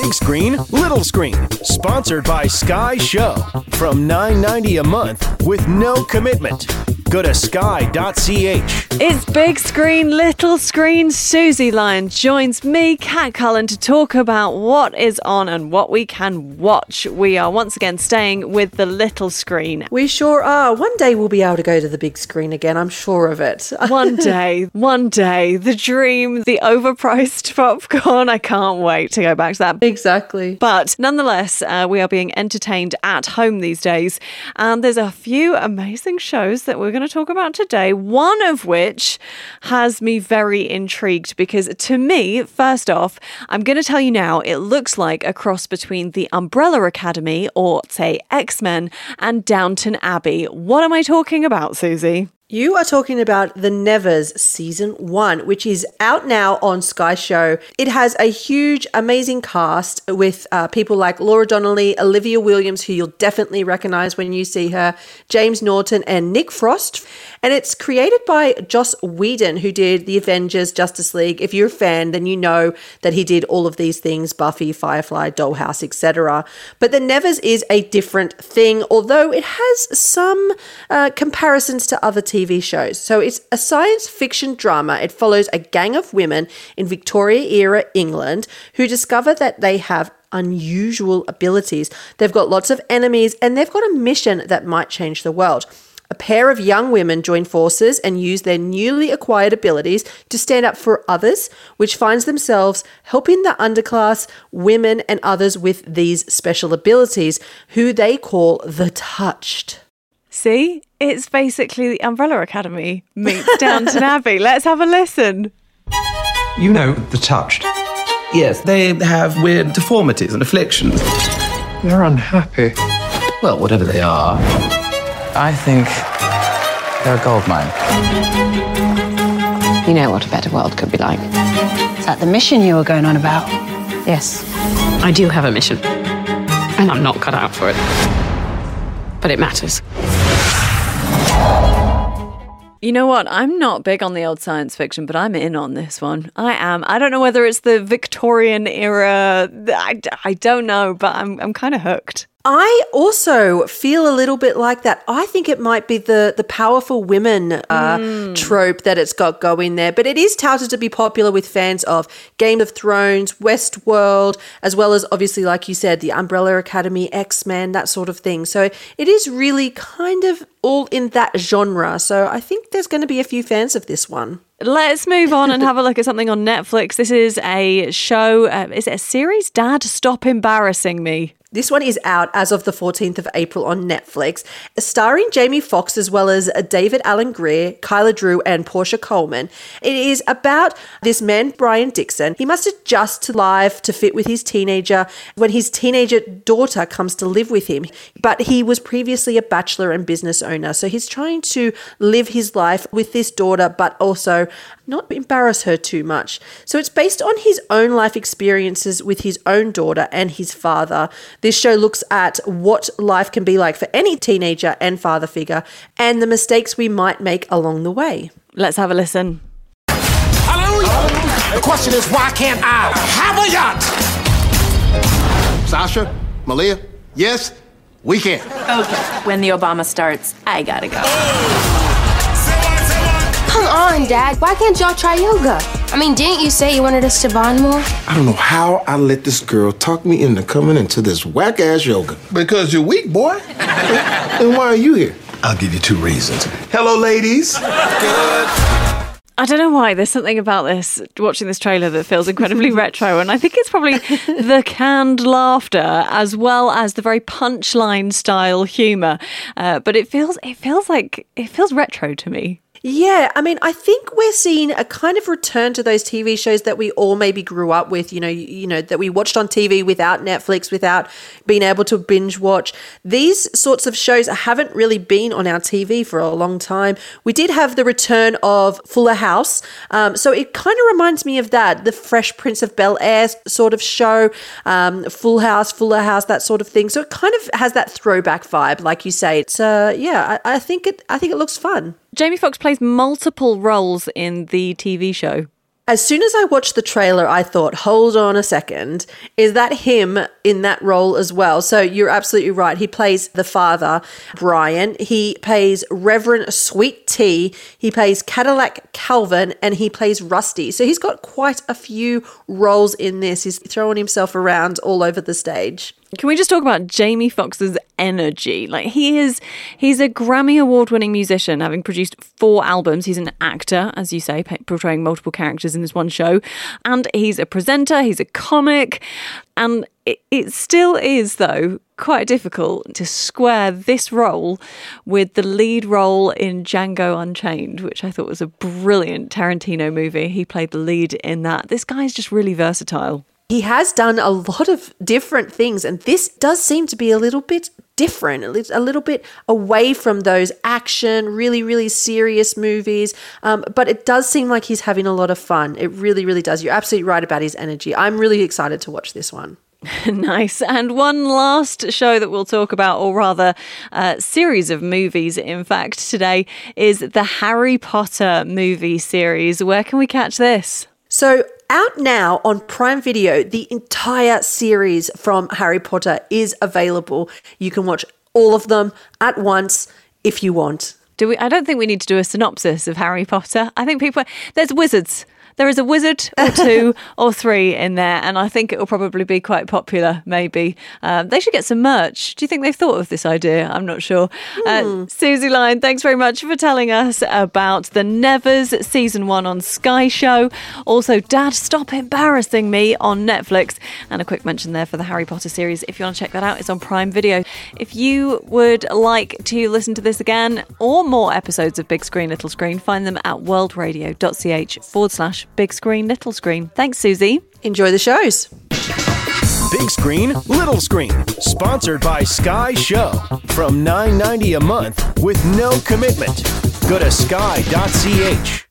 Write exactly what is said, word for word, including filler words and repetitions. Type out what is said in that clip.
Big Screen, Little Screen, sponsored by Sky Show. From nine ninety a month with no commitment. Go to sky dot c h. It's Big Screen, Little Screen. Susie Lyon joins me, Kat Cullen, to talk about what is on and what we can watch. We are once again staying with the little screen. We sure are. One day we'll be able to go to the big screen again, I'm sure of it. One day, one day, the dream, the overpriced popcorn. I can't wait to go back to that. Exactly. But nonetheless, uh, we are being entertained at home these days. And there's a few amazing shows that we're going to talk about today, one of which has me very intrigued because to me, first off, I'm going to tell you now, it looks like a cross between the Umbrella Academy or, say, X-Men and Downton Abbey. What am I talking about, Susie? You are talking about The Nevers Season one, which is out now on Sky Show. It has a huge, amazing cast with uh, people like Laura Donnelly, Olivia Williams, who you'll definitely recognise when you see her, James Norton and Nick Frost. And it's created by Joss Whedon, who did The Avengers, Justice League. If you're a fan, then you know that he did all of these things, Buffy, Firefly, Dollhouse, et cetera. But The Nevers is a different thing, although it has some uh, comparisons to other T V T V shows. So it's a science fiction drama. It follows a gang of women in Victoria-era England who discover that they have unusual abilities. They've got lots of enemies and they've got a mission that might change the world. A pair of young women join forces and use their newly acquired abilities to stand up for others, which finds themselves helping the underclass, women and others with these special abilities, who they call the Touched. See? It's basically the Umbrella Academy meets Downton Abbey. Let's have a listen. You know, the Touched. Yes, they have weird deformities and afflictions. They're unhappy. Well, whatever they are, I think they're a gold mine. You know what a better world could be like. Is that the mission you were going on about? Yes, I do have a mission. And I'm not cut out for it. But it matters. You know what? I'm not big on the old science fiction, but I'm in on this one. I am. I don't know whether it's the Victorian era. I, I don't know, but I'm I'm kind of hooked. I also feel a little bit like that. I think it might be the, the powerful women uh, mm. trope that it's got going there. But it is touted to be popular with fans of Game of Thrones, Westworld, as well as obviously, like you said, the Umbrella Academy, X-Men, that sort of thing. So it is really kind of all in that genre. So I think there's going to be a few fans of this one. Let's move on and have a look at something on Netflix. This is a show. Uh, is it a series? Dad, Stop Embarrassing Me. This one is out as of the fourteenth of April on Netflix, starring Jamie Foxx as well as David Alan Grier, Kyla Drew and Portia Coleman. It is about this man, Brian Dixon. He must adjust to life to fit with his teenager when his teenager daughter comes to live with him. But he was previously a bachelor and business owner, so he's trying to live his life with this daughter but also not embarrass her too much. So it's based on his own life experiences with his own daughter and his father. This show looks at what life can be like for any teenager and father figure and the mistakes we might make along the way. Let's have a listen. Hallelujah! The question is, why can't I have a yacht? Sasha, Malia, yes, we can. Okay, when the Obama starts, I gotta go. Come on, Dad. Why can't y'all try yoga? I mean, didn't you say you wanted us to bond more? I don't know how I let this girl talk me into coming into this whack-ass yoga. Because you're weak, boy. And why are you here? I'll give you two reasons. Hello, ladies. Good. I don't know why. There's something about this, watching this trailer, that feels incredibly retro. And I think it's probably the canned laughter as well as the very punchline style humour. Uh, but it feels, it feels like, it feels retro to me. Yeah, I mean, I think we're seeing a kind of return to those T V shows that we all maybe grew up with, you know, you, you know, that we watched on T V without Netflix, without being able to binge watch. These sorts of shows haven't really been on our T V for a long time. We did have the return of Fuller House, um, so it kind of reminds me of that, the Fresh Prince of Bel-Air sort of show, um, Full House, Fuller House, that sort of thing. So it kind of has that throwback vibe, like you say. It's uh, yeah, I, I think it, I think it looks fun. Jamie Foxx plays multiple roles in the T V show. As soon as I watched the trailer, I thought, hold on a second, is that him in that role as well? So you're absolutely right. He plays the father, Brian. He plays Reverend Sweet Tea. He plays Cadillac Calvin, and he plays Rusty. So he's got quite a few roles in this. He's throwing himself around all over the stage. Can we just talk about Jamie Foxx's energy? Like, he is, he's a Grammy award-winning musician, having produced four albums. He's an actor, as you say, portraying multiple characters in this one show. And he's a presenter, he's a comic. And it, it still is, though, quite difficult to square this role with the lead role in Django Unchained, which I thought was a brilliant Tarantino movie. He played the lead in that. This guy's just really versatile. He has done a lot of different things, and this does seem to be a little bit different, a little bit away from those action, really, really serious movies. Um, but it does seem like he's having a lot of fun. It really, really does. You're absolutely right about his energy. I'm really excited to watch this one. Nice. And one last show that we'll talk about, or rather a series of movies, in fact, today, is the Harry Potter movie series. Where can we catch this? So out now on Prime Video, the entire series from Harry Potter is available. You can watch all of them at once if you want. Do we? I don't think we need to do a synopsis of Harry Potter. I think people, there's wizards. There is a wizard or two or three in there, and I think it will probably be quite popular, maybe. Um, they should get some merch. Do you think they've thought of this idea? I'm not sure. Mm. Uh, Susie Lyon, thanks very much for telling us about The Nevers Season one on Sky Show. Also, Dad, Stop Embarrassing Me on Netflix. And a quick mention there for the Harry Potter series. If you want to check that out, it's on Prime Video. If you would like to listen to this again or more episodes of Big Screen, Little Screen, find them at worldradio.ch forward slash Big Screen, Little Screen. Thanks, Susie. Enjoy the shows. Big Screen, Little Screen. Sponsored by Sky Show. From nine dollars and ninety cents a month with no commitment. Go to sky dot c h.